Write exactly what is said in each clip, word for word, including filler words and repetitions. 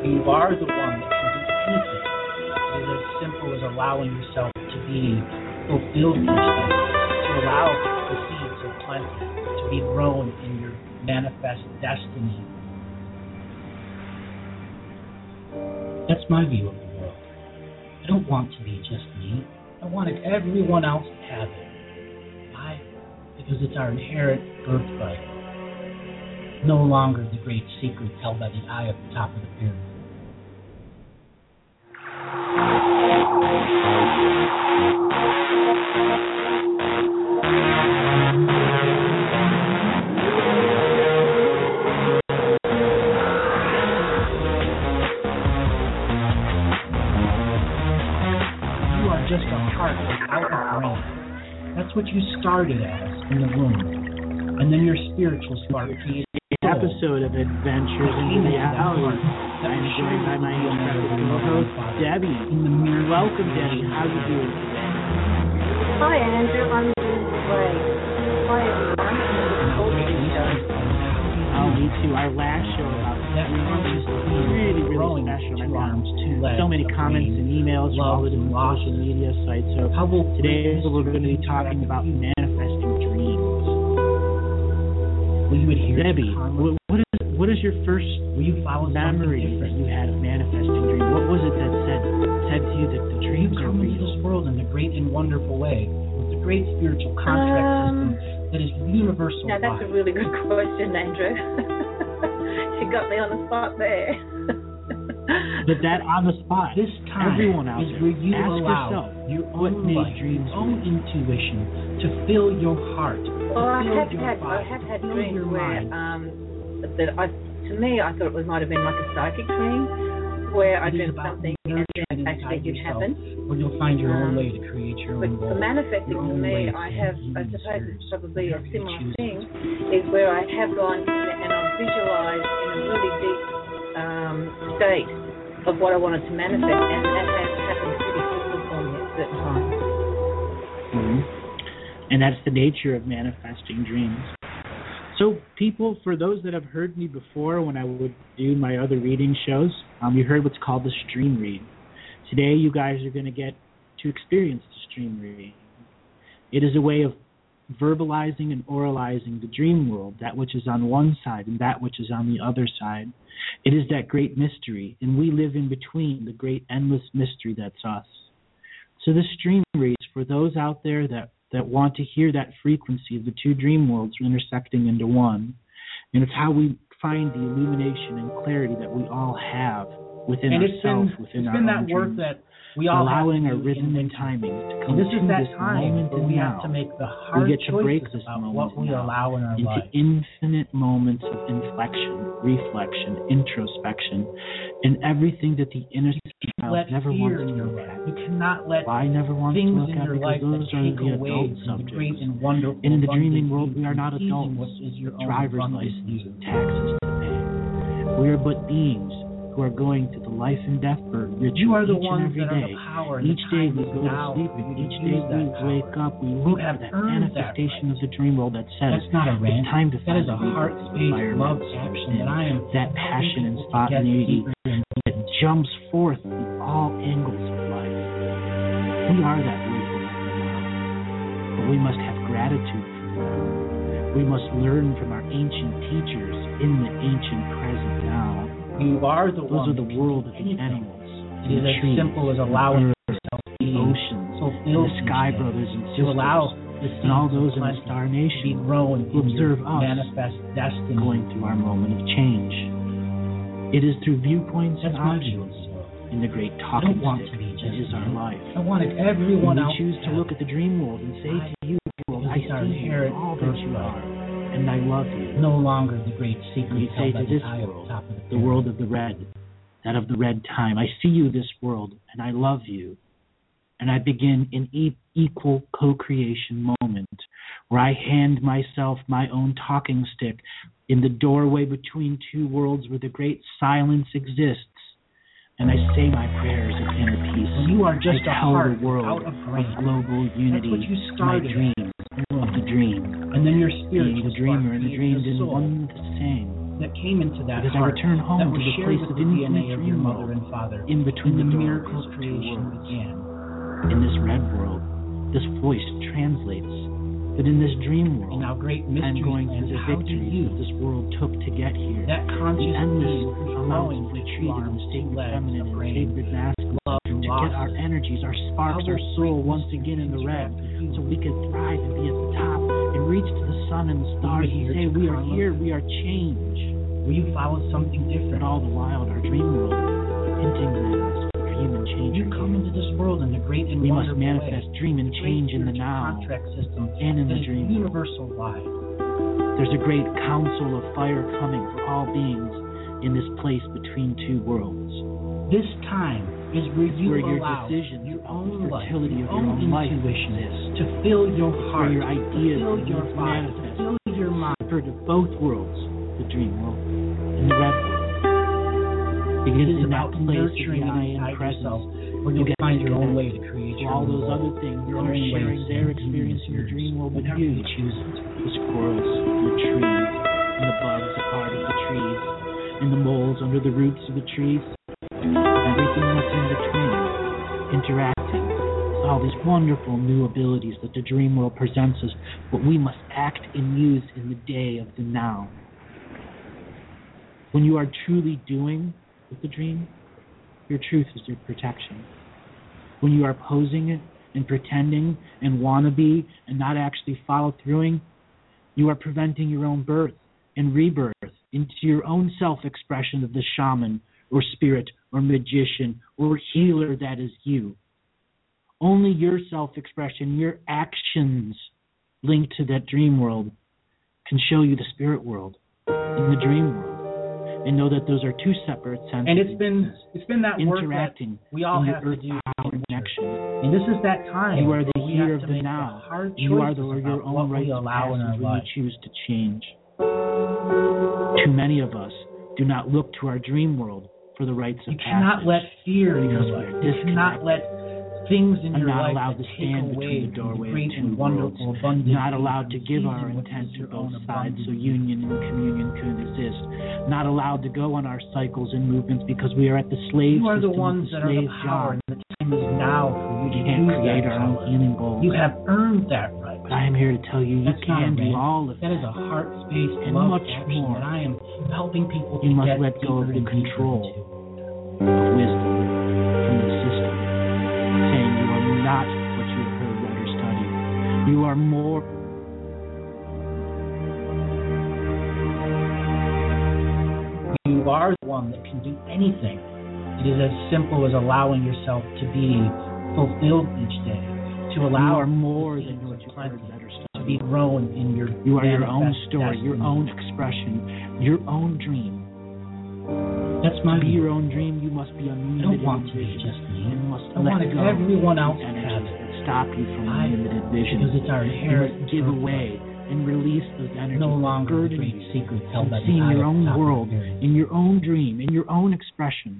You are the one that can do anything. It is as simple as allowing yourself to be fulfilled each day, to allow the seeds of plenty to be grown in your manifest destiny. That's my view of the world. I don't want to be just me. I wanted everyone else to have it. Why? Because it's our inherent birthright. No longer the great secret held by the eye at the top of the pyramid. You are just a heart without a brain. That's what you started as in the womb. And then your spiritual spark created episode of Adventures in Reality. I'm joined by my incredible co-host, Debbie. Welcome, Debbie. How are you doing today? Hi, Andrew. I'm doing great. Hi, everyone. Oh, me too. Our last show about that was really, really special. I got so many comments and emails from all the different social media sites. So today we're going to be talking about manifesting dreams. Will you adhere Debbie, to what is what is your first Will you follow memory that you had of manifesting dream? What was it that said said to you that the dreams are come real? into this world in a great and wonderful way with the great spiritual contract Um, system that is universal. Now, that's a really good question, Andrew. You got me on the spot there. But that on the spot, This time everyone out is there, where you ask allow yourself, your what own made light, dreams your own intuition to fill your heart. Well, I fill have your had, I body, have had fill dreams your where, mind. um, that I, to me, I thought it was, might have been like a psychic dream, where I It is dreamt about something and nurturing then actually inside did yourself, happen. where you'll find your own Um, way to create your But own for world. manifesting your to own me, way I to have, I heal suppose spirits, it's probably a whatever you similar choose. thing, is where I have gone and I've visualized in a really deep um, state of what I wanted to manifest, and that has happened pretty quickly for me at certain times. Mhm. And that's the nature of manifesting dreams. So people, for those that have heard me before when I would do my other reading shows, um, you heard what's called the stream read. Today you guys are going to get to experience the stream read. It is a way of verbalizing and oralizing the dream world, that which is on one side and that which is on the other side. It is that great mystery, and we live in between the great endless mystery that's us. So the stream reads for those out there that, that want to hear that frequency of the two dream worlds intersecting into one. And it's how we find the illumination and clarity that we all have within And it's ourselves, been, within it's our been own that work dreams. that we all allowing have our to do rhythm in and timing to come And this to is that this time moment where and we now. have to make the hard We get to break choices this about moment what we now allow in our into life. infinite moments of inflection, reflection, introspection, and everything that the inner child Let never fear wants to in your look life. at. You cannot let Why never wants to things look in at your because life that those are take the away adult from the subjects. great and wonderful And in the abundant dreaming world, you we are not receiving adults what is your with own driver's abundant license you. and taxes to pay. We are but beings who are going to the life and death birth ritual You are the each and ones every that are day. the power and Each the day time we is go to now sleep, for and you to each day use we that power. wake up, we You look have for that earned that manifestation right. of the dream world that says That's not a rant. it's time to That is find a heart space love action that I am that passion and spontaneity that jumps forth in all angles of life. We are that wisdom of the now, but we must have gratitude for them. We must learn from our ancient teachers in the ancient present now. You are the Those one are the that can world do of the anything. animals, It is the as trees, simple as the allowing earth, yourself to the be oceans, fulfilled the sky each day, brothers and to sisters, allow the and all seeds those of in the plenty Star to be Nation grown who in your observe us manifest destiny. going through our moment of change. It is through viewpoints That's and my view options of the world. in the great I talking don't want stick to be that just is our me. life. I wanted When everyone we else choose to have look at the dream world and say Why? to you, world, I Because it's our see you inherent all that you birthright. are, and I love you. no longer the great And secret you say held by to the this eye at world, the top of the the world of the red, that of the red time, I see you, this world, and I love you. And I begin an e- equal co-creation moment where I hand myself my own talking stick in the doorway between two worlds where the great silence exists. And I say my prayers of inner peace. Well, you are just I a tell heart the world without a of brain. global unity, That's what you my started dream of the dream. And then your Being spiritual the dreamer spark and the created dreamed a in soul. one the same. that came into that Because heart, I return home that to was the shared place with of the D N A infinite of your dream mother world, and father, in between and the the doorways miracle of two creation worlds. began. In this red world, this voice translates that in this dream world, And now great I'm mystery going lands, through the how do victories you, that this world took to get here. that The conscious endless being who's amounts growing of with two retreat in arms, the two sacred legs, feminine a and brain, sacred masculine love and to get our losses, energies, our sparks, our soul once again in the red, so we can thrive and be at the top and reach to the sun and the stars and say, we are here, we are change. Will you follow something But different? all the while, our dream world hinting at us for human change. You come into this world in the great and We must wonderful manifest way. dream and The change great in the spiritual now contract system and in that the is dream world. universal wide. There's a great council of fire coming for all beings in this place between two worlds. This time is where you where your allow decisions your about own the life, fertility your of your own own life intuition exist. to fill your Where heart, your ideas to fill begin your to body, to manifest. fill your mind. For to both worlds, the dream world and the red world. Because It is in that about place of nurturing the it I am inside presence, yourself, where you you'll get find your own connected way to create to your all own those world. other things Your that are own sharing ways their and experience in the yours, dream world with whenever you. you choose it. The squirrels, and the trees, and the bugs a part of the trees, and the moles under the roots of the trees, everything that's in between, interacting with all these wonderful new abilities that the dream world presents us, but we must act and use in the day of the now. When you are truly doing with the dream, your truth is your protection. When you are posing it and pretending and wannabe and not actually follow throughing, you are preventing your own birth and rebirth into your own self-expression of the shaman or spirit or magician or healer that is you. Only your self-expression, your actions linked to that dream world can show you the spirit world and the dream world. And know that those are two separate senses. And it's been it's been that work that interacting we all in have your to earth do. power connection. And this is that time. You are the where we year have of to the make now. the hard You are the, choices your about own what rites we of allow in our passage when life. you choose to change. Too many of us do not look to our dream world for the rites of You cannot passage. let fear in your Because we life. are You cannot let things in I'm your not life allowed that to take stand away between the from doorway the great of two and wonderful, worlds. abundant. Not allowed to give our season intent to your both own sides so abundant union and communion can exist. Not allowed to go on our cycles and movements because we are at the slave You are the system ones of the that are the slave power, job. and the time is now for you We to can't use create that our own power. healing goals. You have earned that right. But I am here to tell you, you That's not can a do rant. all of That that. is a heart space And love much action more. that I am helping people You to must get let go of deeper the and deeper control into. of wisdom from the system, saying you are not what you have heard, read, or studied. You are more. You are the one that can do anything. It is as simple as allowing yourself to be fulfilled each day, to You allow are more the than seeds what of you've heard, plenty read, or to studied. be grown in your You are your own manifest story, your destiny. own expression, your own dream. That's my To be view. your own dream, you must be I unlimited don't want in to be vision. just me. You must I let want go everyone else of to energies have it. that stop you from I- unlimited vision. Because it's our You inherent must give birthright. away and release those energies No that longer the burden great you. secret held by And the see in eye your at the own top of the world, pyramid. in your own dream, in your own expression.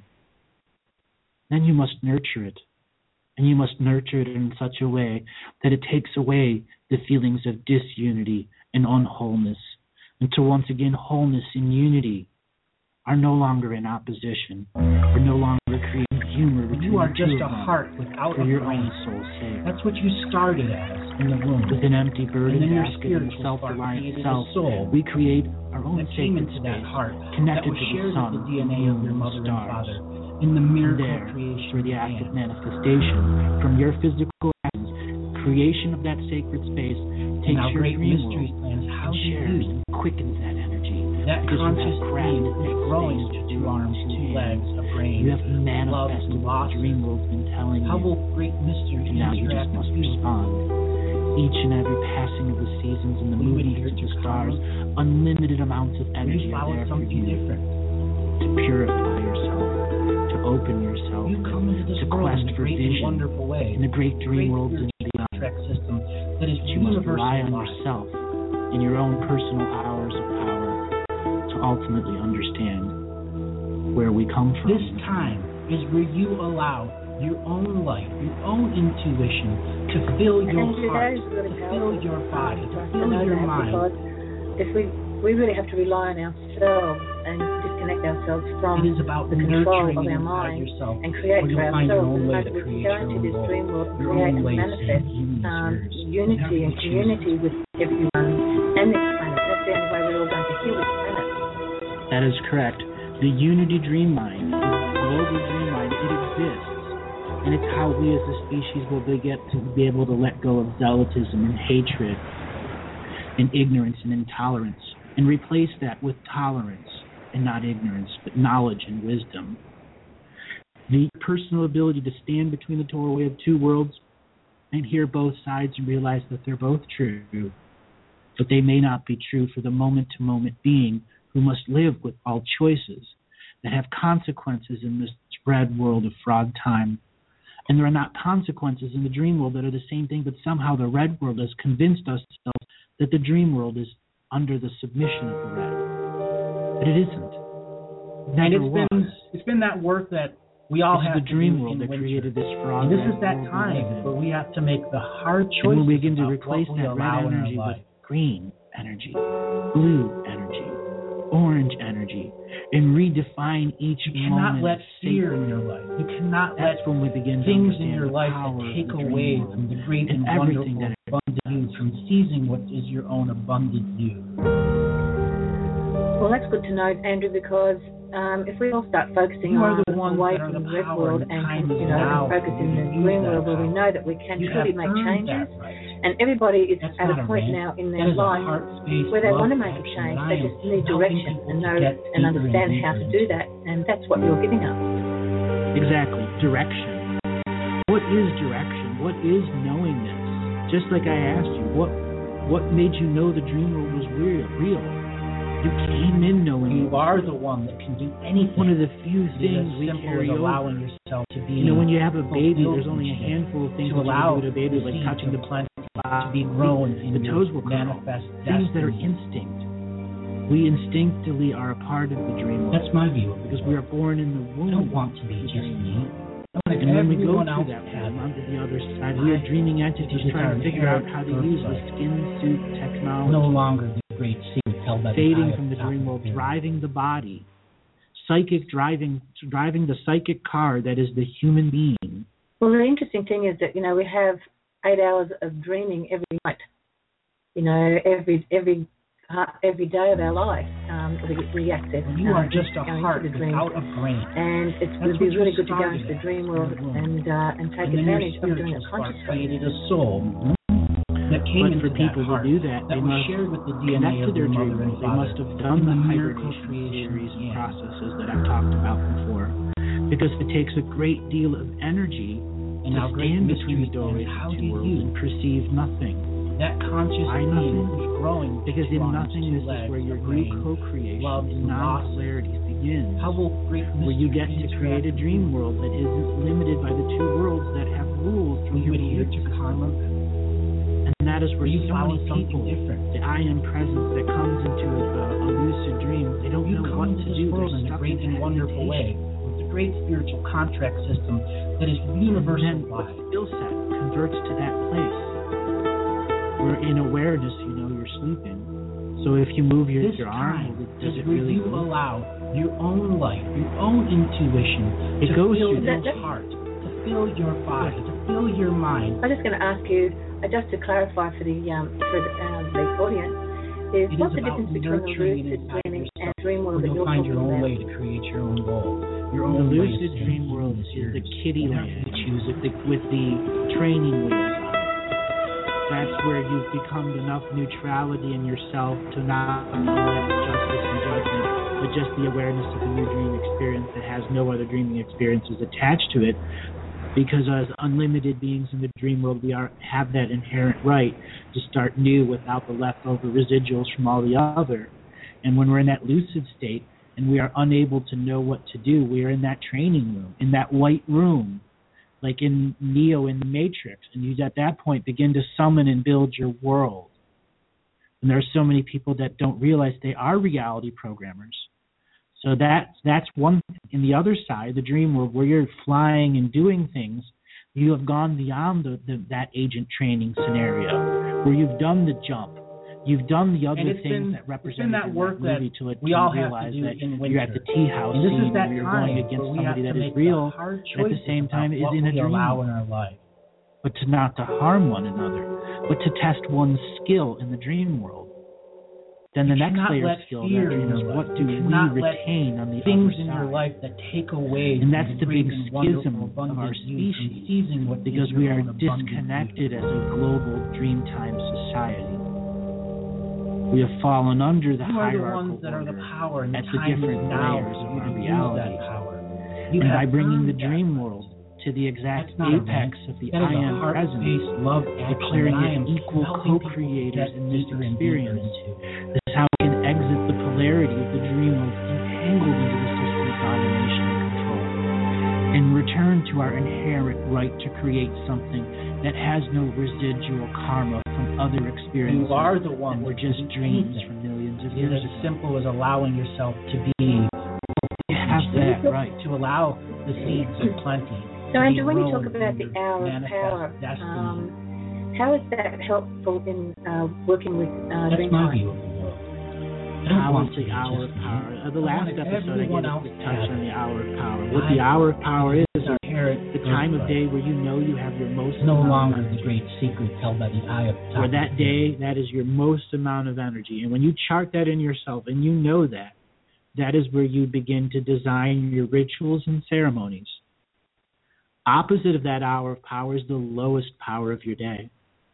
Then you must nurture it. And you must nurture it in such a way that it takes away the feelings of disunity and unwholeness, until once again wholeness and unity are no longer in opposition, are no longer creating humor between You are the just two a of them heart without for a your brain. own soul's sake. That's what you started as in the womb. With an empty burden And then your basket and spiritual a spark self-reliant created self, a soul we create our own that came sacred into that space, heart that connected was to the shared sun, with the D N A moon, of your and mother and stars. father in the And miracle there, creation through the began. act of manifestation, from your physical actions, creation of that sacred space And takes now your great dream mystery world plans how and do shares you and quickens that energy. that Because you have conscious craft, being you is have growing space, to you two arms, two understand. legs, a brain. You have manifested and what the dream world's been telling How you. will great mystery And now you just interact must with you? respond. Each and every passing of the seasons and the Will you movements adhere of to the stars, karma? unlimited amounts of Will energy you are follow there for something you different? to purify yourself, to open yourself, You come into this to world quest in a for great and vision wonderful way. in the great dream Great worlds and spiritual beyond. contract system that is But you must universal rely on law. yourself in your own personal hours of power to ultimately understand where we come from. This time is where you allow your own light, your own intuition to fill your And you know, heart, it's really to fill powerful your body, to to fill know your that, mind. because if we we really have to rely on ourselves and disconnect ourselves from It is about the control nurturing of our inside mind yourself, and create where for you'll find your ourselves. own And way as to we create go your into own this goal, dream world, your create own and way to manifest see human um, yours, unity whatever and you choose. community with everyone and this planet. That's the only way we're all going to heal this planet. That is correct. The unity dream mind, the global dream mind, it exists. And it's how we as a species will be, get to be able to let go of zealotism and hatred and ignorance and intolerance and replace that with tolerance and not ignorance, but knowledge and wisdom. The personal ability to stand between the doorway of two worlds and hear both sides and realize that they're both true, but they may not be true for the moment-to-moment being who must live with all choices that have consequences in this red world of frog time. And there are not consequences in the dream world that are the same thing, but somehow the red world has convinced us that the dream world is under the submission of the red. But it isn't. It never and it's was. been it's been that work that we all this have is the to dream do world in that winter. created this frog. And this is that world we live time in. where we have to make the hard And choices we begin to about replace what we that red allow in our energy with life. green energy, blue energy, orange energy, and redefine each You cannot moment. let as fear sacred. in your life. You cannot That's let when we begin to things understand in your the life power that of take the dream away world from the great and and everything wonderful that abundant you, from seizing what is your own abundant you. Well, that's good to know, Andrew, because um, if we all start focusing You are on the ones away that are from the the red power world and the and time you is know now focus for in you the to use green that world where we power. know that we can You truly have make earned changes, that right. and everybody is That's at not a a point rant. now in That their is a life heart-based where they love want to make a connection, change. and I They am just need helping direction people and to know get and deeper understand and how to deeper do into that, and that's what you're giving us. Exactly. Direction. What is direction? What is knowing this? Just like I asked you, what what made you know the dream world was real? Real. You came in knowing You it. are the one that can do anything. One of the few It is things as we simple carry as over. allowing yourself to be. You know, when you have a baby, fulfilled there's only a each day. handful of things to that you allow can do to a baby, the like seed touching to the plant body, to be grown in the your toes will curl. manifest Things that are destiny. instinct. We instinctively are a part of the dream world That's my view of it. because we are born in the I womb. don't want to be just me. I want And when we go everyone else through that to have realm, it. onto the other side, we are dreaming entities Because it's trying our to figure out inherent how to use the birthright. skin suit technology. No longer the great secret held by the Fading eye from at the top dream of world, the pyramid. driving the body, psychic driving, driving the psychic car that is the human being. Well, the interesting thing is that you know we have eight hours of dreaming every night. You know, every every uh, every day of our life, um, we, we access. You um, are just a going heart into the dream. without a brain. And it's That's would be what you really good to go started into the at dream in world the womb. and uh, and take And then advantage your of doing spiritual it spark consciously. created a soul that came But into for people that heart to do that, that they was must shared with the D N connect A to of their their dream mother and world. They father. must have done And the miracle hibernation creation series and began. processes that I've talked about before. Because it takes a great deal of energy And to how great stand between mystery the doorways is. of How two do worlds you, and perceive nothing. that conscious I being nothing. who's growing Because in on its nothingness two is legs, where your a new brain, co-creation, love, and loss. non-polarity begins. How will great Where you get to mystery create a interact dream world that isn't limited by the two worlds that have rules Will from you your adhere to beliefs. karma? And that is where Will you so follow many something people, different? the I am presence that comes into a, a lucid dream, they don't You know come what into to this do. world They're in a stuck great in and wonderful way hesitation. with a great spiritual contract system that is And universal then wide. skill set converts to that place. Where in awareness, you know you're sleeping. So if you move your, This your arm, time well, is does it where really you move? allow your own light, your own intuition It to goes fill through your that. heart, to fill your body, to fill your mind. I'm just going to ask you, uh, just to clarify for the um, for the, uh, the audience, is It what's is the about difference between the nurturing lucid it inside dreaming yourself, and dream world where that you'll you're find talking your own about? way to create your own goal. Your The own way to lucid say dream healing world is is yours. the kiddie Whatever land you choose with the with the training wheels on it. That's where you've become enough neutrality in yourself to not let justice and judgment, but just the awareness of a new dream experience that has no other dreaming experiences attached to it. Because as unlimited beings in the dream world, we are have that inherent right to start new without the leftover residuals from all the other. And when we're in that lucid state and we are unable to know what to do, we are in that training room, in that white room, like in Neo in the Matrix, and you at that point begin to summon and build your world. And there are so many people that don't realize they are reality programmers. So that's that's one thing. In the other side, the dream world, where you're flying and doing things, you have gone beyond the, the, that agent training scenario, where you've done the jump. You've done the other And it's things been- that it's represent been that work that movie that to let we you all have to realize do that in you're at winter. the tea house And this is scene that where you're time going against where we somebody have that to is make real, the hard at the choices same time about is what in a we allow dream. in our life. But to not to harm one another, but to test one's skill in the dream world. Then the You next cannot layer let of skill fear that in is your what life. do You we cannot let retain on the things other in side? your life that take away And that's from the big great and wonderful schism of abundant our you from species, seizing what because is we your are own abundant disconnected you. as a global dreamtime society. We have fallen under the You are the hierarchical ones that are the order power, and the at the time is different now layers for of you our to use reality. that power. You And have by bringing the earned that dream right. world to the exact That's not a apex rank. of the That is I a am presence, heart-based love action declaring that I it am equal helping people co-creators get in this deeper and experience. deeper into. This is how we can exit the polarity of the dream world entangled into the system of domination and control, and return to our inherent right to create something that has no residual karma from other experiences You are the that one were that just can do dreams anything. from millions of It years is as ago. simple as allowing yourself to be, You have that right. to allow the seeds of plenty. So, to be Andrew, when you grown talk about in the your hour of manifest power, destiny. um, how is that helpful in uh, working with uh, That's my Dreamtime? view of the world. I don't How want is to the be hour of just me. power? Uh, the I last wanted episode I everyone gave else a to touch have on it. the hour of power. What I- the hour of power is It's is our inherent the time of birthright. day where you know you have your most It's no amount of longer energy. the great secret held by the eye of the top Where of that the day, that is your most amount of energy. And when you chart that in yourself and you know that, that is where you begin to design your rituals and ceremonies. Opposite of that hour of power is the lowest power of your day.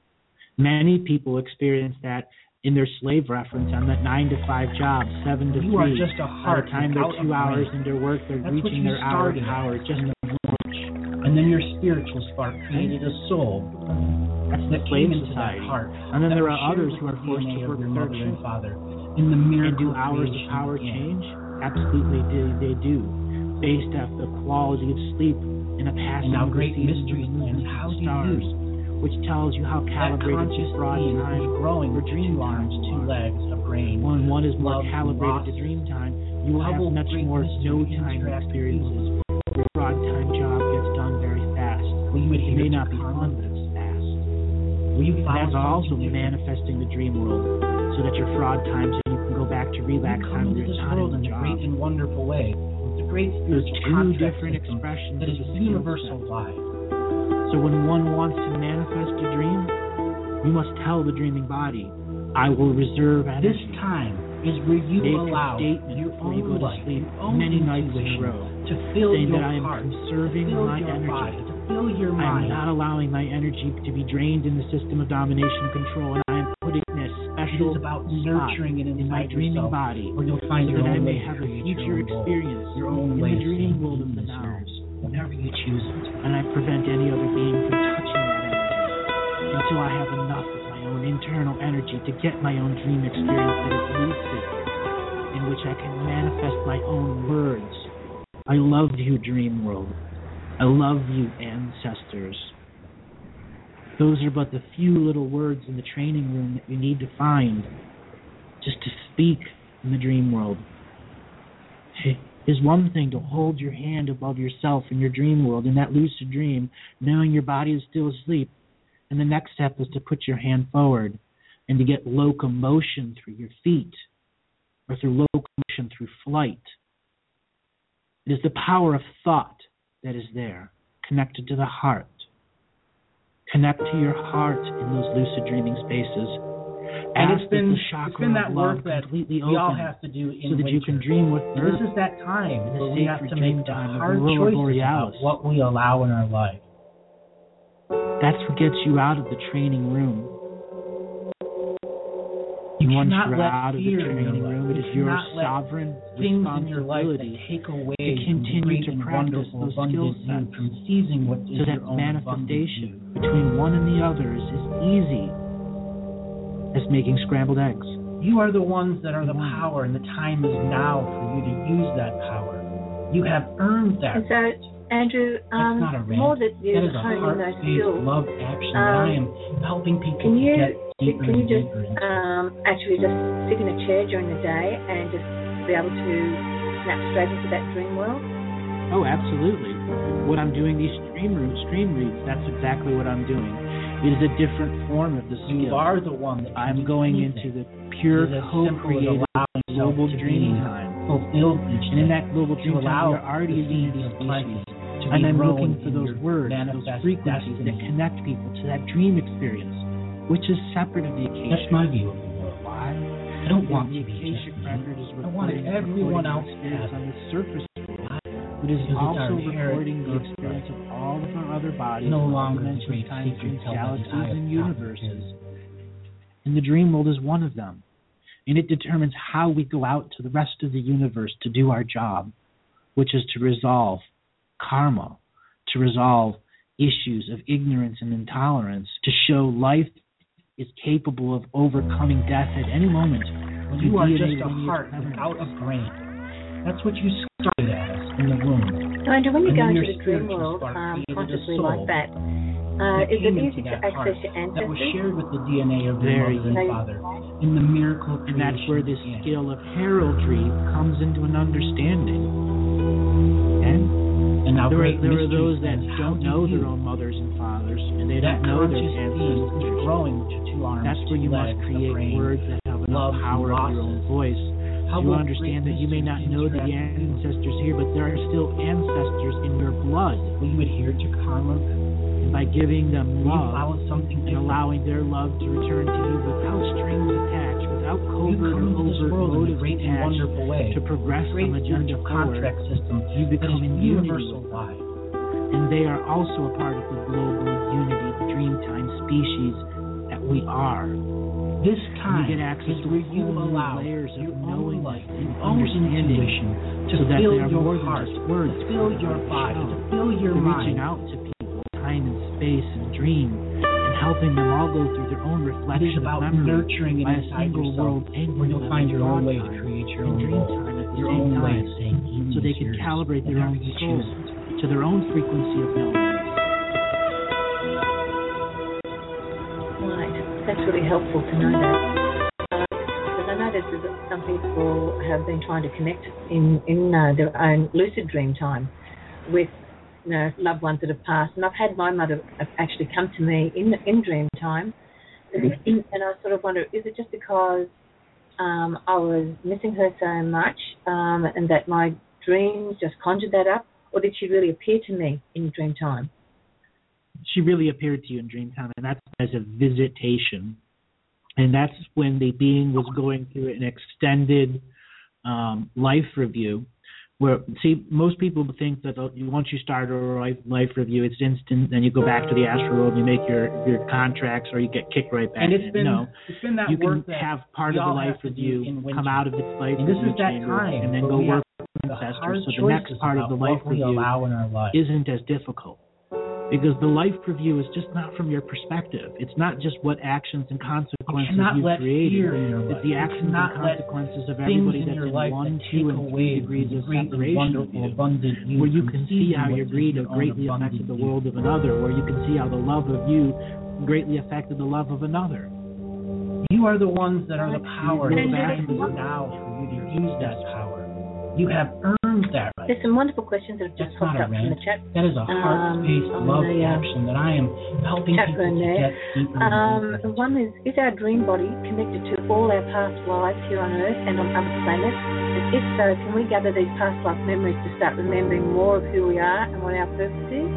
Many people experience that in their slave reference on that nine to five job, seven to You are three. just a By heart the time they're without two a hours brain. into work, they're That's what reaching you their hour of started power just in the launch. And then your spiritual spark created a soul. That's the that slave came into society. that heart. And then that there was are shared others with who are the forced D N A to of work your third mother and shift. father in the And miracle do hours of creation power again. change? Absolutely, they, they do. Based off the quality of sleep in a passing And now of the great seasons mysteries of the moon plans. and How the do you stars, which tells you how That calibrated conscious to broad being time is growing or with dream two arms, times two are. legs, a brain. When one is more love, calibrated loss, to dream time, you will have double much great more mystery, no time interact experiences. Your broad time job gets done very fast. Will you It may adhere to not be karma? fun, but it's fast. Will you follow That's also something different? manifesting the dream world, so that your fraud times and you can go back to relax You time come when into you're this not world in in the a job. great and wonderful way. It's a great There's spiritual two contract different system expressions that of is the skill universal set. life. So when one wants to manifest a dream, you must tell the dreaming body, I will reserve This energy. time is where you Make allow a statement your before you own go to light, sleep your own many nights in a intuition row, to fill saying your that I am heart, conserving to fill my your energy. body, to fill your I am mind. not allowing my energy to be drained in the system of domination and control, and I am putting in a It special is about spot nurturing it in my inside dreaming yourself, body, where you'll find so your that I own may way to have a create future your own goal, experience your own in way the to dream stay world of in the this now, earth, whenever you choose it. and I prevent any other being from touching that energy until I have enough of my own internal energy to get my own dream experience that is lucid, in which I can manifest my own words. I love you, dream world. I love you, ancestors. Those are but the few little words in the training room that you need to find just to speak in the dream world. It is one thing to hold your hand above yourself in your dream world, in that lucid dream, knowing your body is still asleep. And the next step is to put your hand forward and to get locomotion through your feet or through locomotion through flight. It is the power of thought that is there, connected to the heart. Connect to your heart in those lucid dreaming spaces. And Ask it's been, that the chakra it's been that of work love that completely we all open, have to do in so that winter. you can dream with And this is that time in the where we have sacred to make dream the time of hard Aurora choices Borealis. about what we allow in our life. That's what gets you out of the training room. You And once cannot you're let out of the fear in training your room, life. it You is your cannot let sovereign things in your life that responsibility take away to from the continue great to and practice wonderful those skill abundant you, sets, from seizing what is so that your own manifestation abundant between one and the others is easy as making scrambled eggs. you. You are the ones that are the Wow. power, and the time is now for you to use that power. You have earned that. And so, Andrew, um, That's not a the more rant. that you That is a hone in those heart-based skills, love action um, that I am helping people can you to get deeper can you and just deeper into. um, actually just sit in a chair during the day and just be able to snap straight into that dream world? Oh, absolutely. What I'm doing, these stream room stream reads, that's exactly what I'm doing. It is a different form of the skill. You are the one that I'm can do going anything. into the pure It is as simple as co-creative allowing yourself global to dreaming be time. fulfilled each And in day, that global to dream time, allow you're already a the seeds unity of plenty species. to And be I'm grown looking for in those your words, those manifest frequencies that destiny. connect people to that dream experience, which is separate of the occasion. That's my view of the world. Why? I don't want the to be just Akashic me. record is I wanted recording, everyone recording else the to experience have on it. the surface world. It is Because it's our also inherent recording the birthright. experience of all of our other bodies, No all longer the dimensions, great time secret streams, held by the galaxies, eye of and God. universes. And the dream world is one of them. And it determines how we go out to the rest of the universe to do our job, which is to resolve karma, to resolve issues of ignorance and intolerance, to show life is capable of overcoming death at any moment. You are D N A just a lineage heart covers. without a brain. That's what you started as in the womb. So, Andrew, when you And go then into your the dream spiritual world spark um, created a consciously soul like that, uh, that is it came easy into to that heart access your that was ancestors? shared with the D N A of your Very mother and easy. father in the miracle And that's where this creation began. skill of heraldry comes into an understanding. And And now there are, great there are mystery those that is, how don't do know you, their own mothers and fathers, and they that don't know their conscious being is ancestors. growing with your two arms, That's where two you must legs, a create brain, words that have enough love, power of your own losses. voice. How You will understand great that you may not mystery know the interact with you? ancestors here, but there are still ancestors in your blood. Will you adhere to karma? And by giving them Will you love follow something and different? allowing their love to return to you without strings attached, without You covert come or into this overt world in a motives great and attached wonderful way. to progress Great some agenda spiritual forward. contract system You that become is in unity universal with them. wide. And they are also a part of the global unity, dreamtime species that we are. This And time you get access is to where you whole new allow layers of your own knowing light, and your own understanding, intuition to so that fill they are your more than heart, just words, to fill your body, to fill your They're mind. reaching out to people, time and space and dream, and helping them all go through their own It is reflection of about memory nurturing it by a inside single yourself, world angle where you'll find your own way to time create your and own dream goal, time at the your same own way time, of saying evening so they is can yours, calibrate their own whenever you soul choose it. to their own frequency of knowingness. Right. That's really helpful to know that. Uh, because I noticed that some people have been trying to connect in, in uh, their own lucid dream time with you know, loved ones that have passed. And I've had my mother actually come to me in in dream time. And I sort of wonder, is it just because um, I was missing her so much um, and that my dreams just conjured that up? Or did she really appear to me in dream time? She really appeared to you in dream time, and that's as a visitation. And that's when the being was going through an extended um, life review. Where, see, most people think that once you start a life, life review, it's instant, then you go back to the astral world, you make your, your contracts, or you get kicked right back And it's in. been, no, it's been that you work can that have part we of the all life have to do review in winter. come out of its life And this review is that chamber, time and then where go we work have with the ancestors. hard So the next choices part of about the life what we review allow in our life. isn't as difficult. Because the life review is just not from your perspective. It's not just what actions and consequences You cannot you've let created. fear in your life. It's the You actions and cannot let consequences of things everybody in that's your in life one, that two, take and away three degrees from of the great and separation of wonderful, you. abundant you, Where you from can see seeing how what your is greed your have own greatly abundant affected the you. world of another. Where you can see how the love of you greatly affected the love of another. You are the ones that are the power. You The go back time and is now for you to use that power. You have earned that right. There's some wonderful questions that have just That's popped not a up from the rant. chat. That is a heart-paced Um, love on the, uh, action that I am helping chat people room to there. get deeper and Um, deeper. one is, is our dream body connected to all our past lives here on Earth and on other planets? And if so, can we gather these past life memories to start remembering more of who we are and what our purpose is?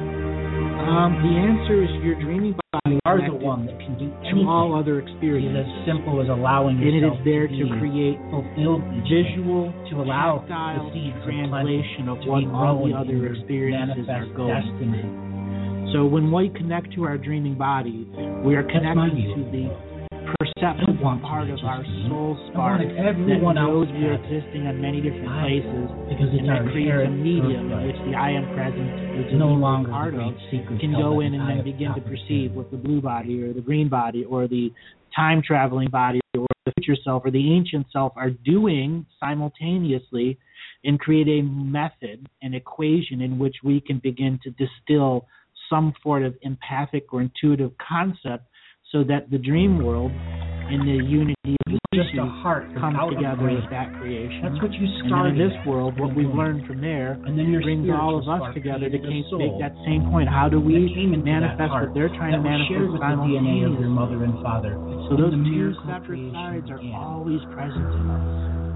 Um, the answer is your dreaming body You are the connected one that can do to anything. all other It is experiences. as simple as allowing And it yourself is there to, to be create fulfilled each day, visual, to allow tactile the seeds of translation of plenty to what be all grown the in other your experiences are manifest going. destiny. So when we connect to our dreaming body, we are That's my connected view. to the I perceptive don't want to part be of just our me. soul I spark wanted that everyone knows else to we are have it. existing on many different I- places, Because it's and our that creates a inherent medium in birthright. which the I am present is No a longer part the of, great secret can held go by in the and eye then of begin to God. perceive what the blue body or the green body or the time traveling body or the future self or the ancient self are doing simultaneously, and create a method, an equation in which we can begin to distill some sort of empathic or intuitive concept so that the dream world and the unity of was just a heart comes out together of with that creation. That's what you And then started. in this world, what we've learned from there and then your brings all of us together to came, make that same point. How do we manifest what they're trying to manifest with the D N A of your mother and father? So those two separate sides are began. always present in us.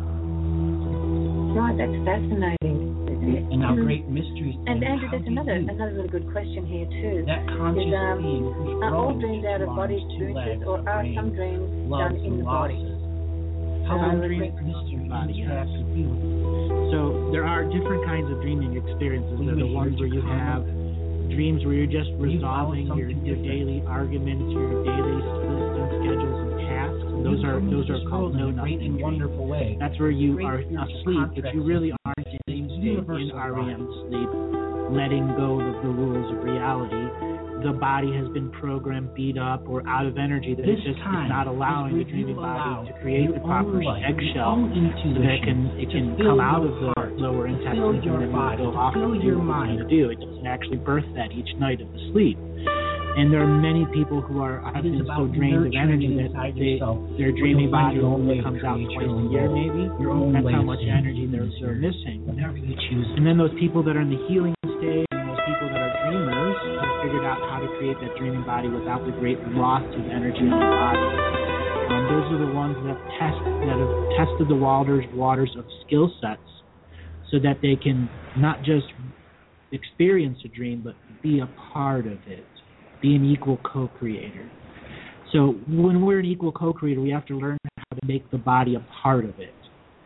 Right, that's fascinating. And now great mysteries. And how Andrew, there's do another you, another really good question here too. that conscious Is, um, being who's Are all grown dreams to out of two body arms, two experiences, legs, or a are brain, some dreams loves done in and the body? losses? How Uh, will dreams great mystery body, yes. interact with you? So there are different kinds of dreaming experiences. Will There are you the ones hear where you to have dreams where you're just Will you follow resolving your, something your different? daily arguments, your daily listing schedules and tasks. And those You are come into those are this called world in no a great nothing and wonderful way. That's where you Great are spiritual asleep, but contract you really system. aren't in It's state in universal R E M law. sleep, letting go of the rules of reality. The body has been programmed, beat up, or out of energy that This it just is time not allowing is the dreaming where you allow body to create your the proper own life, eggshell your own so that it intuition can it to can fill come out your of the heart, lower to intestines fill and your then body, go to off fill and do your what it's mind. going to do. It doesn't actually birth that each night of the sleep. And there are many people who are have It is been so about drained of nurturing energy that inside they, yourself. their You'll dreaming find body your own only way to comes out create twice your a own year, goal. maybe. Your own That's way how of much seeing energy they're, things. they're missing. Whatever you choose. And then those people that are in the healing stage, and those people that are dreamers, have figured out how to create that dreaming body without the great loss of energy in the body. Um, those are the ones that have test that have tested the waters waters of skill sets, so that they can not just experience a dream, but be a part of it, be an equal co-creator. So when we're an equal co-creator, we have to learn how to make the body a part of it.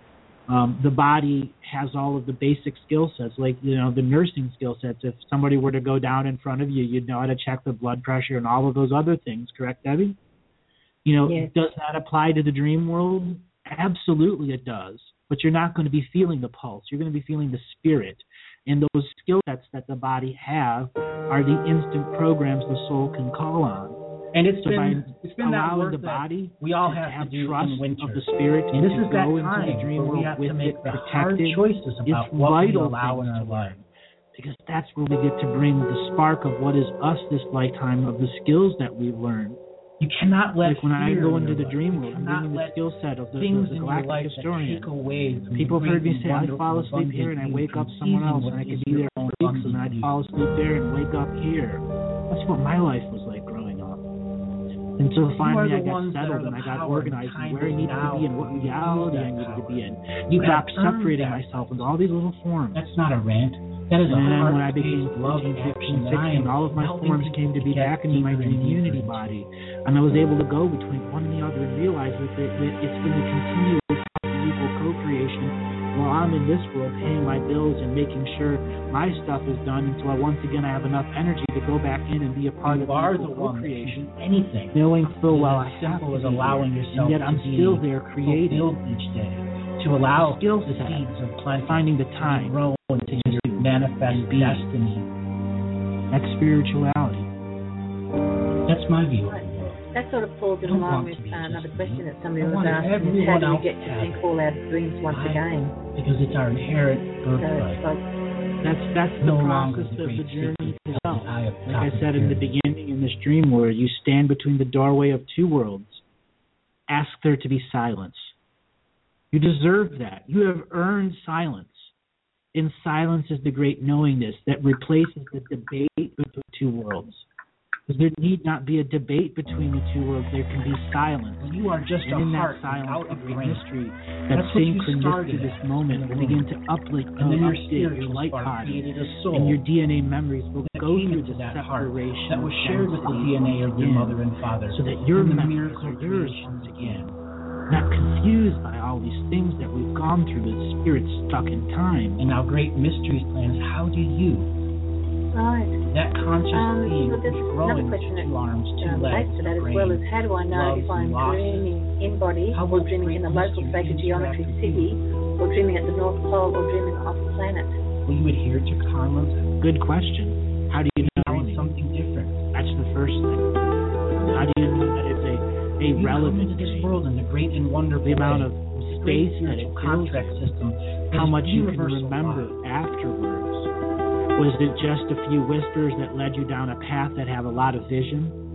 Um, the body has all of the basic skill sets, like, you know, the nursing skill sets. If somebody were to go down in front of you, you'd know how to check the blood pressure and all of those other things, correct, Debbie? You know, Yes. Does that apply to the dream world? Absolutely it does. But you're not going to be feeling the pulse. You're going to be feeling the spirit. And those skill sets that the body have are the instant programs the soul can call on. And it's So been by it's been that allowing work the that body we all to have, have to do trust in winter. of the spirit And this and is to that go into time the dream where we world have with to make it the hard protected. choices It's about what we vital allow in things our to life. learn, because that's where we get to bring the spark of what is us this lifetime, of the skills that we've learned. You cannot let Like when I fear go in into your the life. dream You world, I'm cannot bringing the let skill set of the, things the, the in your galactic life that historian. take away from People have the heard me great say, and I'd fall wonderful, asleep here and I'd abundant wake up you, somewhere else, what and I could is be your there for own weeks, and then I'd abundant fall you. asleep there and wake up here. That's what my life was like growing up. And so finally I got settled and I got organized and where I needed to be and what reality I needed to be in. You stopped separating myself into all these little forms. That's not a rant. That is a And then when I heart-based became love fourteen, action fifteen, that I sixteen, am all of my helping forms came to be people back get into my deeper and dream deeper unity into. body. And I was able to go between one and the other and realize that, that, that it's going to continue this equal co-creation while I'm in this world paying my bills and making sure my stuff is done until I once again I have enough energy to go back in and be a part You of the are equal the one that co-creation. can do anything. Knowing full It is well as I have simple as to be allowing here, yourself and yet to I'm be still there creating, fulfilled each day, to allow skill the set, seeds of plenty finding the to time grow and to to manifest and be. destiny. That's spirituality. That's my view of the world. That sort of falls in I don't line want with to be uh, another just question me. that somebody I was want asking: everyone how do we else get to to have think it. all our dreams once Why? again? Because it's our inherent So birthright. it's like, That's that's No the longer process the of great the journey secret to of the self. eye of Like I God said in the here. beginning, in this dream world, you stand between the doorway of two worlds. Ask there to be silence. You deserve that. You have earned silence. And silence is the great knowingness that replaces the debate between two worlds. Because there need not be a debate between the two worlds. There can be silence. You are just And a in heart that silence, without a the great brain. mystery, that That's what you synchronicity started this at moment in the will womb. begin to uplift, And then your update your spiritual light spark body. created a soul. And your D N A memories will that go came through into the that heart separation that was shared with the density D N A of your again, mother and father. so that your and the memories miracle are yours creation once again. Not confused by all these things that we've gone through, the spirit stuck in time. And now great mysteries plans. How do you, right. that conscious Um, being well, there's who's another growing to question that two arms, two Um, legs, relates to that a as brain, well as how do I know loves if I'm and losses? dreaming in body How or will dreaming in a great local mystery sacred geometry interact with city you? or dreaming at the North Pole or dreaming off planet? Will you adhere to karma? Good question. How do you know Now dreaming? something different. That's the first thing. How do you know that it's a, a You come relevant into this dream? world in the great and wonderful The amount way. of Great space that it spiritual fills, contract system. how is much you can universal remember law. afterwards. Was it just a few whispers that led you down a path that have a lot of vision?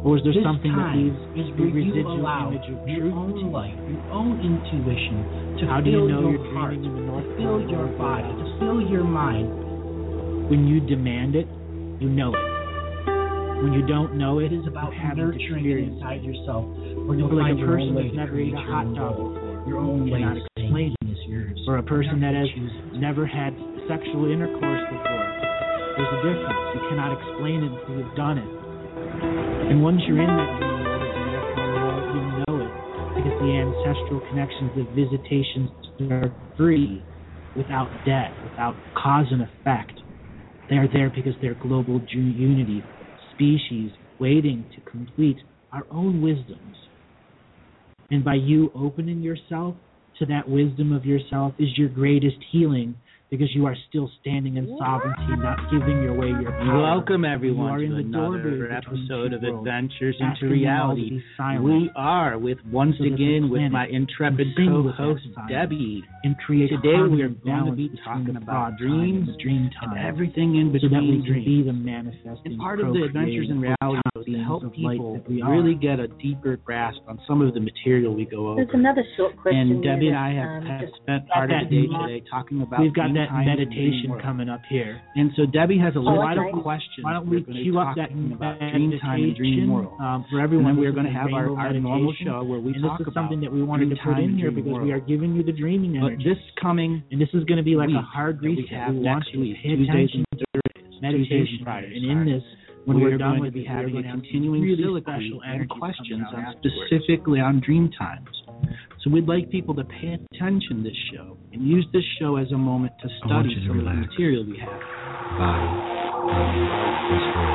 Or is there This something that time leaves is the where you residual allow image of your truth own to you? light, your own intuition to How do fill you know your you're heart, dreaming in the North to fill Pole your or body, South? to fill your mind. When you demand it, you know it. When you don't know it, It is about you haven't nurturing it experienced inside yourself, where you'll like find a your person own way that's to never create ate a your hot own dog world. before. Your own way cannot of explain thinking is yours. Or a person that has Choose it. never had sexual intercourse before. There's a difference. You cannot explain it until you've done it. And once you're in that dream world of the North Pole, you know it. Because the ancestral connections, the visitations are free, without debt, without cause and effect. They are there because they're global ju- unity, species waiting to complete our own wisdoms. And by you opening yourself to that wisdom of yourself is your greatest healing, because you are still standing in sovereignty, not giving your way your power. Welcome everyone You are to in the another doorway episode of between two worlds, Adventures into asking them all to Reality. be silent. We are with once So that the again with planet my intrepid can sing with co-host that silence Debbie. and create Today harmony we are and going to balance be between talking the about fraud time and dreams the dream and time, everything in so that we between can be dreams. the manifesting, And part of the Adventures in Reality is to beings help of light people that we are. really get a deeper grasp on some of the material we go over. There's another short question. And Debbie and there I that, have, um, have just spent part of that the day in mind. today talking about We've got dream that time and meditation dream world. coming up here. And so Debbie has a Oh, list why of don't we- questions. Why don't we We're gonna be cue up that talking about dream time and dream meditation world. um, for And everyone? then we're This going to is have our, Rainbow our normal Meditation. show where we And talk this is about something that we wanted dream to put time in and here dream because world. we are giving you the dreaming But energy. this coming And this is going to be like week a hard that we reset. have We want next you to week, pay Tuesdays attention and to Thursdays, meditation. Tuesdays and Fridays, And in sorry. this, when we we're are done going with to be it, we're having going a to have continuing really soliloquy special and energy questions coming on out afterwards. specifically on dream times. So we'd like people to pay attention this show and use this show as a moment to I want study you to some of the relax. material we have. Body, mind, and spirit.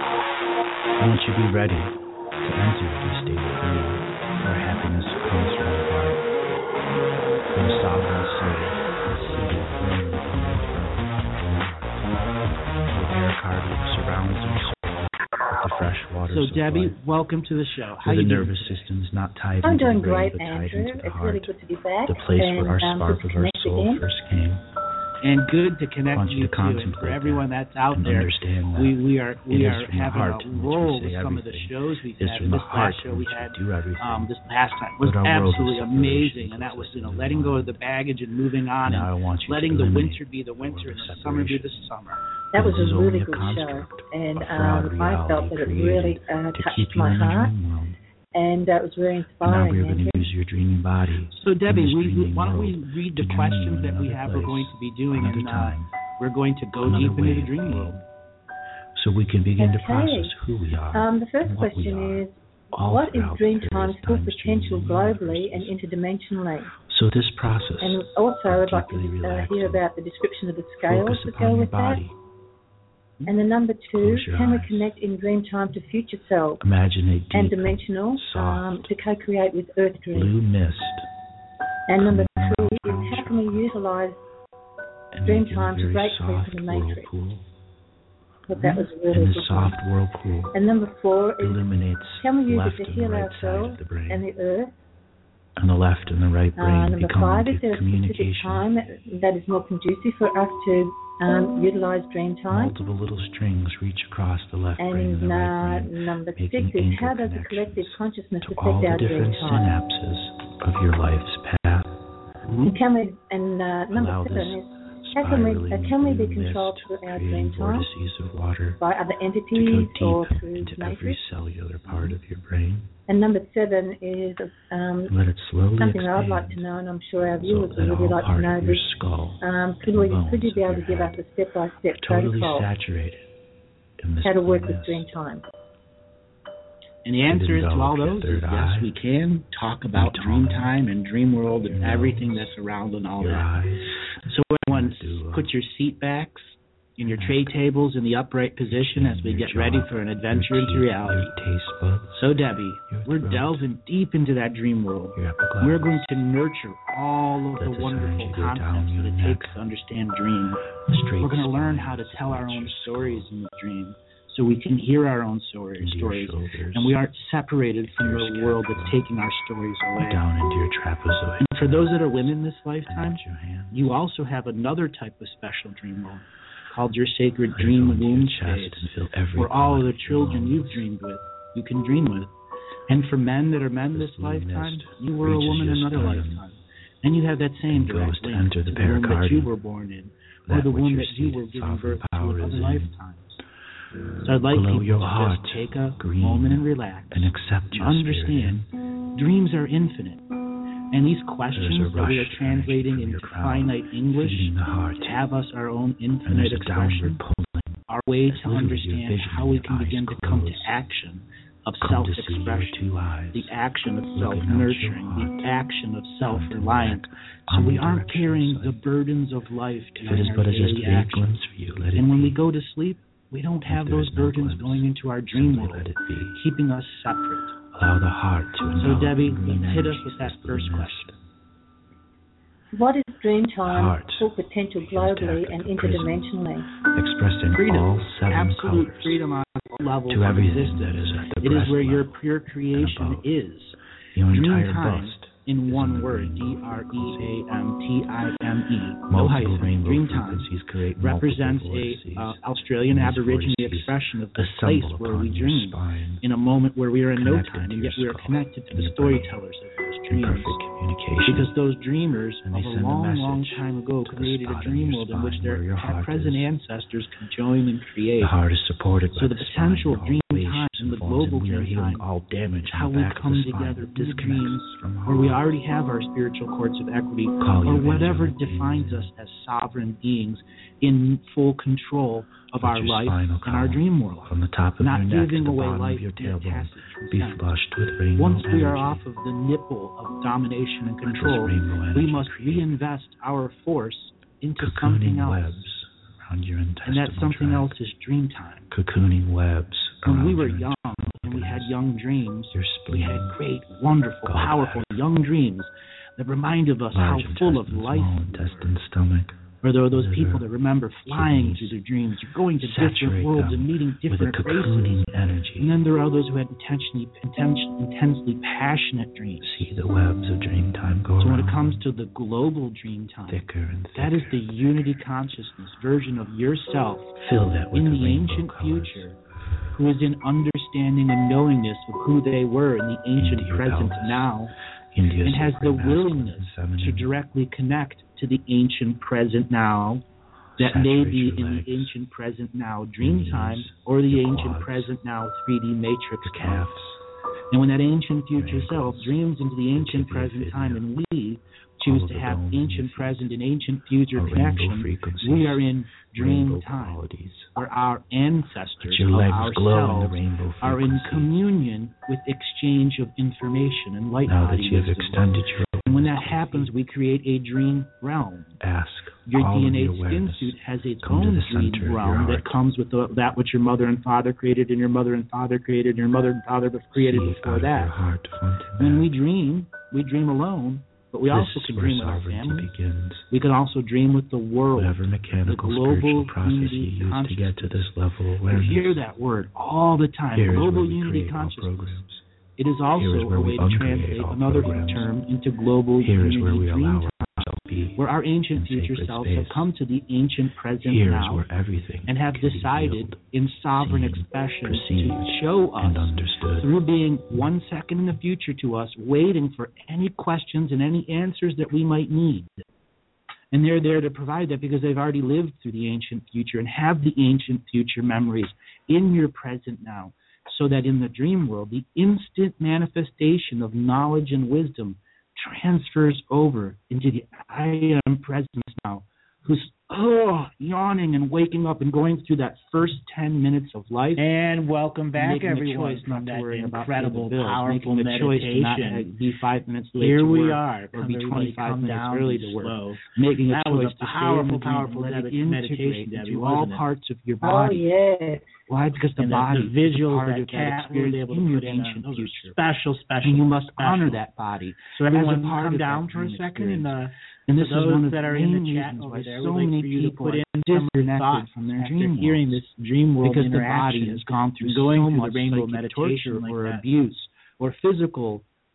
I want you to be ready to enter this state of being where happiness comes from the heart. Your sovereign soul is seated firmly in your throne. Your pericardium surrounds your soul with the fresh waters So of Debbie, life. welcome to the show. How Where you the doing? nervous system is not tied I'm into doing the brain, great, but tied Andrew. into the It's heart. really good to be back. The place and, where our um, spark good of to our connect soul again. first came. And good to I connect want you you to too. And contemplate for everyone that that's out and there, understand that. we we are we It is are from the having heart a in which we roll say with some of the everything. shows we've It's had. from the This heart last show in we which had we do everything. um, this past time was But our world is absolutely separation amazing, and that was you know consistent letting in go mind. of the baggage and moving on, Now I and want you letting to the eliminate winter be the winter and world the of summer be separation. the summer. That was It is a really only a good show, construct, and a fraud um, I felt that it reality really created uh, to touched keep you my in the heart, dream world. and uh, it was very And now inspiring. we're going Andrew. to use your dreaming body. So Debbie, in this we, we dreaming why don't we world read to the dream questions in that we another have we're place, going to be doing, another and uh, time, we're going to go another deep way into the of dream being, world. so we can begin to Okay. process who we are. Um, the first and what we question are, is, all what is throughout Dreamtime's various full times, potential dreams, globally and universes. interdimensionally? So this process, And also, I'd like to deeply uh, hear relaxing, about the description of the scales focus that upon go your with that. body. And the number two, Close your can we eyes. connect in Dreamtime to future self Imagine a and deep, dimensional soft, um, to co-create with Earth Dream? blue mist. And number coming three around is, how your can we heart utilize and dream making time a to very break free soft from the matrix? whirlpool. But that was a And really this good soft one. whirlpool And number four is, illuminates can we the use left it to and the heal right side ourselves of the brain. and the Earth? And the left and the right Uh, brain number become five, is into there a specific communication. time that is more conducive for us to um, utilize dream time? Multiple little strings reach across the left brain and And the uh, right brain, number six making is, anchor how does the connections collective consciousness to affect all the our dream different time? synapses of your life's path. And can we, and uh, number Allow seven this is, how can we, spiraling uh, can we be blue controlled mist, through our creating dream time vortices of water by other to entities go or deep through into the every matrix? cellular part of your brain. And number seven is um, Let it slowly something expand that I'd like to know, and I'm sure our so viewers that would really all like to part know of your this. skull Um, could and we, bones could you of be able your to give us head a step-by-step are totally protocol saturated in this how to work blue with mist. dream time? And the answer is to all Develop those your is third yes, eye. we can talk about Your dream tongue. time and dream world and Your everything nose. that's around and all Your that. eyes, So everyone, do, uh, put your seat backs and your tray tables in the upright position as we your get jaw, ready for an adventure your into teeth, reality. Your taste buds, So Debbie, your we're throat, delving deep into that dream world. your epiglottis. We're going to nurture all of Let the this wonderful energy go down concepts your that it neck. takes to understand dreams. Straight We're going to learn spine how to tell our own supports your stories skull in the dream so we can hear our own story, into your stories. shoulders, And we aren't separated from your the world that's scapula, taking our stories away. down into your trapezoid. And for those that are women this And lifetime, into your hands. you also have another type of special dream world called your sacred Let it dream go into your womb chest space, and fill every where all of part the of your children bones. you've dreamed with you can dream with. And for men that are men this lifetime, you were a woman in another lifetime. And you have that same direct link to the womb that you were born in, or the womb that you were giving birth to in other lifetimes. So I'd like people to just take a moment and relax and accept your understand spirit. Dreams are infinite. And these questions that we are translating into finite English have us our own infinite expression, our way to understand how we can begin to come to action of self-expression, the action of self-nurturing, the action of self-reliance. So we aren't carrying the burdens of life to our daily actions. And when we go to sleep, we don't have those burdens going into our dream world, keeping us separate. Allow the heart to So Debbie, hit us with that first question. What is dream time for potential globally and interdimensionally? Expressed in freedom, all seven absolute colors, freedom on all levels to of everything existence. that is at the It is breast where your level pure creation is. Your Dream entire time, bust in is one in the word, D rainbow. R E A M T I M E, Multiple no hyphen, rainbow dream time, frequencies create represents multiple a vortices. uh, Australian These Aborigine vortices expression of the place assemble where we upon your dream, spine, in a moment where we are in no connected time, to and your yet we are skull connected to and the the brain, storytellers of those in dreams. perfect communication. Because those dreamers And of they a send a long, long message time ago to the created a spot in dream your world in which spine their where your heart present is. ancestors can join and create. The heart is supported So by the the potential spine, dream all time waves and the forms, global and we are dream healing time all damage how in the we back of come the spine together that in the disconnects dreams us from where we home. already have our spiritual courts of equity, Call or your whatever angelic defines beings us as sovereign beings in full control of With our your life spinal and our column, dream world, from the top of not your neck to giving the away bottom life of your via tailbone, passage from be sense. flushed with rainbow Once we are energy. off of the nipple of domination and Let this control, rainbow we energy must create reinvest our force into something cocooning else. webs around your intestinal And that something tract. else is dream time. Cocooning webs When around we were your young and we had young dreams, your we spleen, had great, wonderful, gallbladder, powerful young dreams that reminded us how large full of intestine, life small we were. intestine, stomach. Or there are those liver, people that remember flying kidneys, through their dreams, or going to different saturate worlds them and meeting with a different cocooning races. energy. And then there are others who had intentionally, intention, intensely passionate dreams. See the webs of dream time go So when around it comes to the global dream time, thicker and thicker. that is the unity consciousness version of yourself Fill that with in the the rainbow ancient colors. future, who is in understanding and knowingness of who they were in the ancient Into your present pelvis. now, Into your and has the sacred masculine willingness and feminine. to directly connect to the ancient present now, that may Saturate be your in legs, the ancient present now dream knees, time, or the your ancient quads, present now three D matrix your time. calves. And when that ancient future ankles, self dreams into the ancient tibia, present fibula, time, and we choose all of to the have bones in your ancient feet, present and ancient future are rainbow connection, frequencies, we are in dream rainbow time, qualities. where our ancestors Let your of legs glow in the ourselves rainbow are in frequency. communion with exchange of information and light Now that body you have wisdom. extended your And when that happens, we create a dream realm. ask Your all D of N A your skin awareness suit has its come to own the dream center of your realm heart. that comes with the, that which your mother and father created, and your mother and father created, and your mother and father created See before out of that. your heart front and When back. we dream, we dream alone, but we This also is can where dream with our sovereignty family. begins. We can also dream with the world. Whatever mechanical the global spiritual process you unity use to get to this level of You awareness. hear that word all the time, Here is global where we unity create all consciousness. programs. It is also Here is where a we way to uncreate translate all another programs. term into global Here unity is where we dream allow time, ourselves to be where our ancient in future sacred selves space. have come to the ancient present Here is now where everything and have can be decided healed, in sovereign seen, expression perceived, to show us and understood. through being one second in the future to us, waiting for any questions and any answers that we might need. And they're there to provide that because they've already lived through the ancient future and have the ancient future memories in your present now, so that in the dream world, the instant manifestation of knowledge and wisdom transfers over into the I am presence now, who's oh, yawning and waking up and going through that first ten minutes of life. And welcome back, making everyone, a choice not from to that worry about incredible, paying the bills, powerful making a choice to not meditation. be five minutes late Here to we work, are. or Come be everybody, twenty-five come minutes down, early be to work. slow. Making a That choice was a to powerful, stay in the powerful dream, let it meditation, integrate Debbie, into all wasn't it? parts of your Oh, body. yes. Why? Because the And the, body the visuals is a part that of that Kat was experience able in to your put in, ancient those are future. special, special. And you must special. honor that body. So everyone, as a part come of down that for a dream second, and experience. uh, And this for is those one of that the are in main the chat reasons over why there, so we'd like many for you to people put are in some disconnected thoughts from their after dream hearing world. this dream world Because the body interaction has gone through and going so through much the rainbow psychic meditation torture like or that. abuse or physical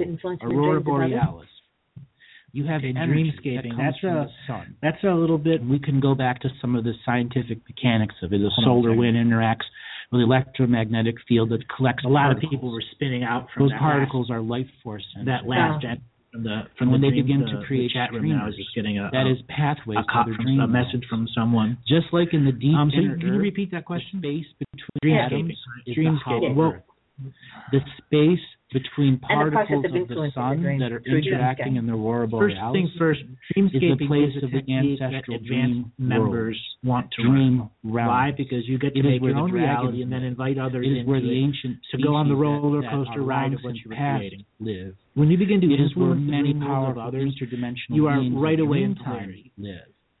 it influencing the Aurora dreams of others? Borealis. You have And energy dreamscaping, that comes that's from a- the sun. That's a little bit. We can go back to some of the scientific mechanics of it. The Hold on a solar second. wind interacts with the electromagnetic field that collects A lot particles. of people were spinning out from Those that particles are life force last, that sensors. last Oh. gen from the And from when the they dream- begin the, to the create chat room. Now I was dreamers, just getting a that a, is pathways a, to cop other from, dream a worlds. message from someone. Just like in the deep Um, so inner can you earth, repeat that question? the space between Yeah. atoms is the Dreamscaping. hollow Well, earth. The space between And the process particles of of the influencing the sun dream that are through interacting dreamscape. in the aurora First borealis things first, dreamscaping is the place is a of the technique that ancestral advanced dream members worlds, want to run. dream realm. Why? Because you get to It is make where your the own dragons reality and then live. invite others It is into where the it ancient to go on the species roller that, coaster that are ride long of what since you were past creating. live. When you begin to It is where influence the many dream worlds of powerful others, interdimensional you are beings right of away in dream time polarity. live.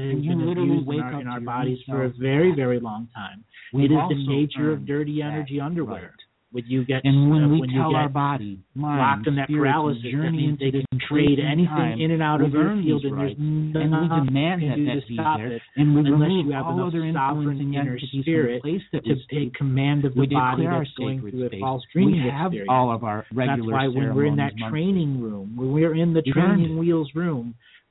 has And you been literally abused wake in our, up in to our your bodies own for a self. very, very long time. We've it is also the nature of earned dirty that energy underwear. right. When you get And when uh, we when tell you get our body, mind, locked in that spirit, paralysis, to that journey means into they this can trade place and anything time, in and out of we've your earned field, these and there's rights, and we nothing demand you that can do that to be stop there, it, and we unless remove you have all enough other sovereign influencing inner entities from spirit the place that to we take command of we the body declare our that's going sacred through a space. false dreaming We have experience. all of our regular That's why when we're in that ceremonies monthly. training room, when we're in the You've earned training it. wheels room,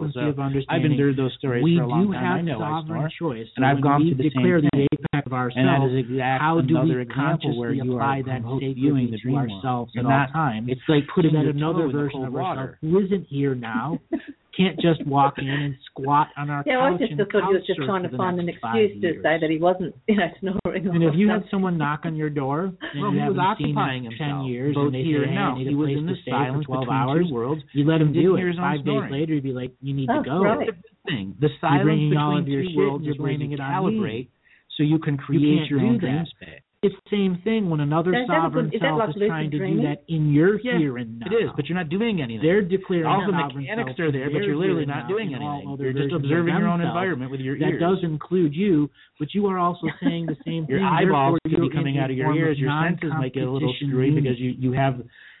frequency So of understanding. I've endured those stories we for a long do time. have I know I sovereign snore. choice. And So I've when gone we through the declare same the thing. apex of ourselves, And that is exact, how do another we example where consciously you apply are that remote sacredly viewing the to dream world. ourselves And at that, all times? it's like putting so that your another toe in the version cold of ourselves water. who isn't here now can't just walk in and squat on our Yeah, couch I just and thought he was couch just surf trying for to the find an next five excuse to years. say that he wasn't, you know, snoring. And if you had something. someone knock on your door and Well, you he was haven't seen occupying in himself, ten years, both and they here say, and hey, now. I need He a was place in to the stay for silence twelve between hours, two worlds. you let him He didn't do hear it. his own Five snoring. days later, you'd be like, you need Oh, to go. right. That's a good thing. The You're silence bringing between all of your two shit worlds and you're is where blaming you it on me. calibrate so you can create can't your do own that. dream space. It's the same thing when another Is that a sovereign good- is that self like is lucid trying to do dreaming? that in your Yeah, here and now. It is, but you're not doing anything. They're declaring all the sovereign mechanics self are there, in but their you're literally here and not now doing in all anything. other You're just versions of observing your own themselves. environment with your That ears. does include you, but you are also saying the same Your thing. eyeballs Therefore, could be you're coming in out of a your form ears. of Your senses might get a little non-competition screwy because unity. you, you have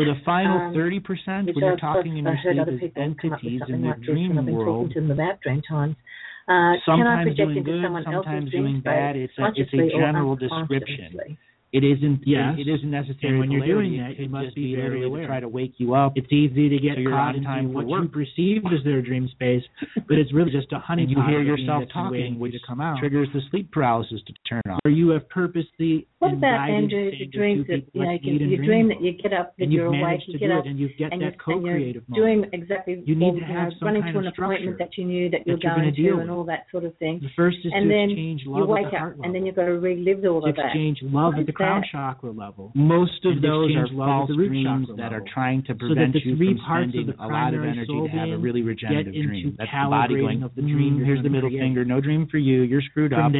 the final Um, thirty percent, which when you're I've, talking in I've your heard sleep, other is people come up with entities something in the like this dream when I've been world. talking to them about dream times. Uh, can I Sometimes project doing into good, someone sometimes else's dream doing space, bad. It's a, it's consciously a general or description. unconsciously? It isn't. Yes. It, it isn't necessarily. And when you're polarity. doing that, it you could must just be very literally aware. to try to wake you up. It's easy to get So you're caught on time into for what work. you perceive as their dream space, but it's really just a honeypot. And you hear of a being yourself that's been waiting talking, for you which to come out. triggers the sleep paralysis to turn on. Or you have purposely What about, invited Andrew, say, the the dreams two that, people you know, that you, meet in you dream dream world. that you get up, that and you're you've awake, managed you to get do up, it, and you get and, that you, and you're co-creative moment. doing exactly, You need or, to you have know, some running kind to of an appointment structure that you knew that you're that you're going gonna deal to and with. all that sort of thing. The first is And to then exchange you love wake at the up, heart level. and then you've got to relive all to of that. exchange love What at the is crown that? chakra level. Most of And those are exchange love at false the root dreams chakra that are level. trying to So that prevent the you three from parts of spending the a lot of primary energy soul to have a being really get regenerative into dream. That's the body calibrating going, of the dream mm, you're here's the gonna middle create. finger, no dream for you, you're screwed From up. there,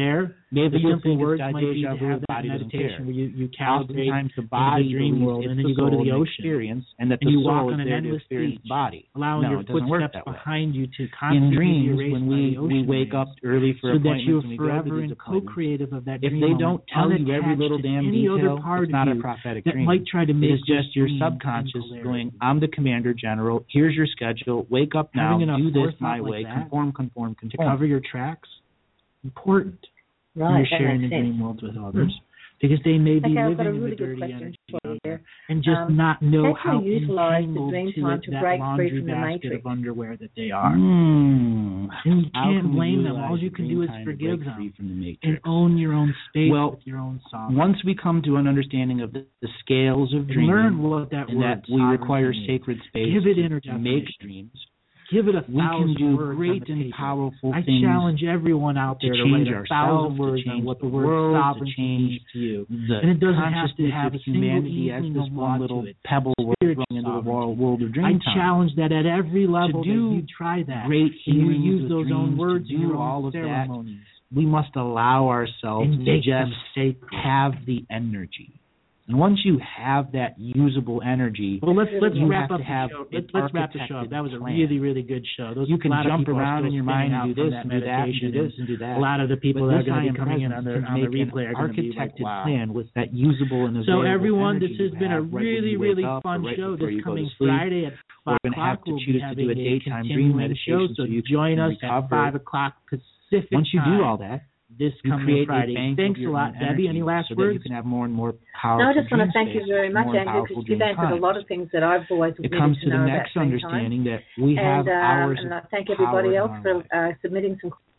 Maybe The you'll simple think words it's got might be deja to vu, have the that body doesn't meditation care. where you, you calibrate Oftentimes the into body the dream believes world, it's and then the you go to soul the and ocean, experience, and that and the you soul walk is on an there to endless experience beach, the body. allowing No, your it doesn't work footsteps that way. behind you to In constantly be dreams, erased when by we, the ocean we wake waves, up early for so that appointments you're and we go to forever these and appointments, co-creative of that if dream they moment, don't tell you every unattached little to damn any detail, other part it's not of a you prophetic that dream. might try to It make is just your dream subconscious in going, polarity. I'm the commander general, here's your schedule, wake up now, Having enough do this forethought my like way, that conform, conform, to conform. cover your tracks, important Right, when you're that sharing the makes sense. dream world with others. Because they may be Okay, I've got a living in really the good dirty question energy for you on there. there and just Um, not know how how can you utilize the entangled dream to time it, to that break free laundry from the basket matrix? of underwear that they are. Mm. And you How can't can we blame them. utilize All you the can dream do is time to forgive break free them from the matrix? and own your own space Well, with your own song. Once we come to an understanding of the, the scales of And dreaming, learn what that and word that we require sovereignty sacred space Give it to, inner to make definition. dreams, Give it a we can thousand do words great on the and paper. powerful I things challenge everyone out to there to change write a ourselves, thousand to words change on what the the word world, to sovereignty change means to you. the And it doesn't have to consciousness have of a single humanity as evening this of one law little to it. pebble we're Spiritual throwing into the sovereignty. world of I dream time. challenge that at every level To do that you try that. great and you healings use with those dreams, own words to in do your all own of that, ceremonies. we must allow ourselves And to make them just sacred. have the energy. And once you have that usable energy, Well, let's let's you wrap have up to the have show. an Let's, let's wrap the show up. architected That was a plan. really really good show. Those You can a lot of jump people are around still in your spinning mind out and do from this that and do that and meditation, do this and do that. A lot of the people But that are this going I to am be coming in presence on the can on the make an replay are going to be like, architected wow. plan with that usable and So available everyone, energy this has you been a have right when really you wake really up or fun right show. before This you go to coming sleep. Friday at We're five going to have o'clock to we'll be choose to having do a a daytime dream continuing meditation show. so So you join can us at recover. five o'clock Pacific Once you time. do all that, This you coming create Friday. a bank Thanks of a your lot, own Debbie. Any energy last so words? that you can have more and more powerful No, I just want to dream thank you space, very much, more Andrew, powerful because you've dream answered a times. lot of things that I've always It needed comes to to the know next about dream time. understanding that we have And, um, hours and of I thank everybody power in else our for lives. uh, submitting some